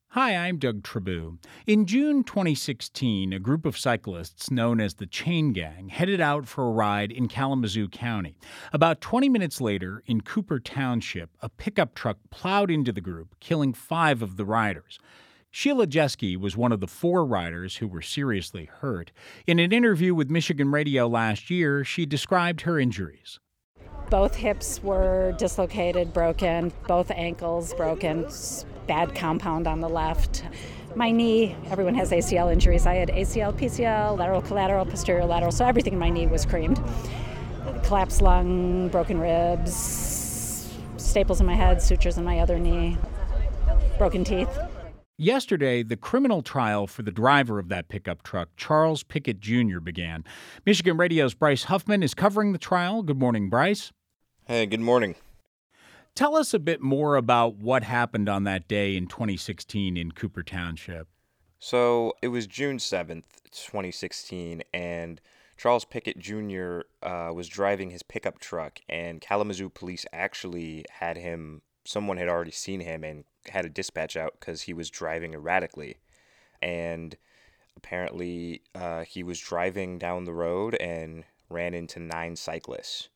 Hi, I'm Doug Trabue. In June 2016, a group of cyclists known as the Chain Gang headed out for a ride in Kalamazoo County. About 20 minutes later, in Cooper Township, a pickup truck plowed into the group, killing 5 of the riders. Sheila Jeske was one of the 4 riders who were seriously hurt. In an interview with Michigan Radio last year, she described her injuries. Both hips were dislocated, broken, both ankles broken, bad compound on the left. My knee, everyone has ACL injuries. I had ACL, PCL, lateral, collateral, posterior lateral, so everything in my knee was creamed. Collapsed lung, broken ribs, staples in my head, sutures in my other knee, broken teeth. Yesterday, the criminal trial for the driver of that pickup truck, Charles Pickett Jr., began. Michigan Radio's Bryce Huffman is covering the trial. Good morning, Bryce. Hey, good morning. Tell us a bit more about what happened on that day in 2016 in Cooper Township. So it was June 7th, 2016, and Charles Pickett Jr. Was driving his pickup truck, and Kalamazoo police actually someone had already seen him and had a dispatch out because he was driving erratically. And apparently he was driving down the road and ran into 9 cyclists.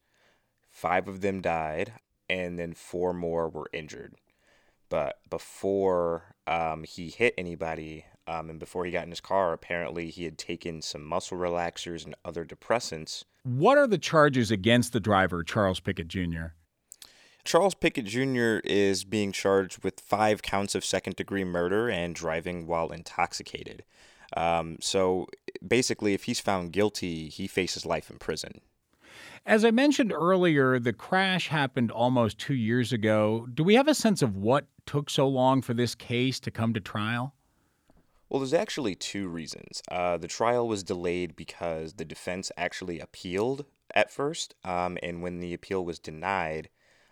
5 of them died, and then 4 more were injured. But before he hit anybody and before he got in his car, apparently he had taken some muscle relaxers and other depressants. What are the charges against the driver, Charles Pickett Jr.? Charles Pickett Jr. is being charged with 5 counts of second-degree murder and driving while intoxicated. So basically, if he's found guilty, he faces life in prison. As I mentioned earlier, the crash happened almost 2 years ago. Do we have a sense of what took so long for this case to come to trial? Well, there's actually 2 reasons. The trial was delayed because the defense actually appealed at first, and when the appeal was denied,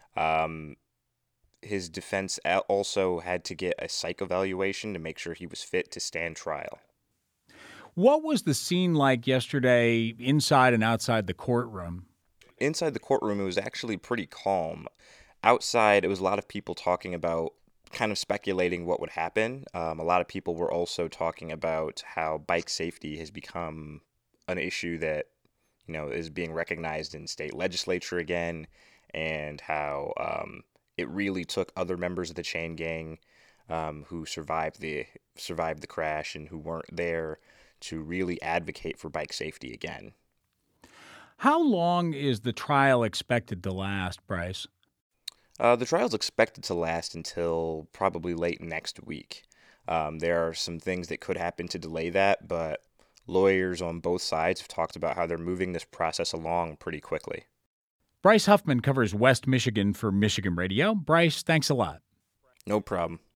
his defense also had to get a psych evaluation to make sure he was fit to stand trial. What was the scene like yesterday inside and outside the courtroom? Inside the courtroom, it was actually pretty calm. Outside, it was a lot of people talking about kind of speculating what would happen. A lot of people were also talking about how bike safety has become an issue that, is being recognized in state legislature again, and how it really took other members of the chain gang who survived the crash and who weren't there to really advocate for bike safety again. How long is the trial expected to last, Bryce? The trial is expected to last until probably late next week. There are some things that could happen to delay that, but lawyers on both sides have talked about how they're moving this process along pretty quickly. Bryce Huffman covers West Michigan for Michigan Radio. Bryce, thanks a lot. No problem.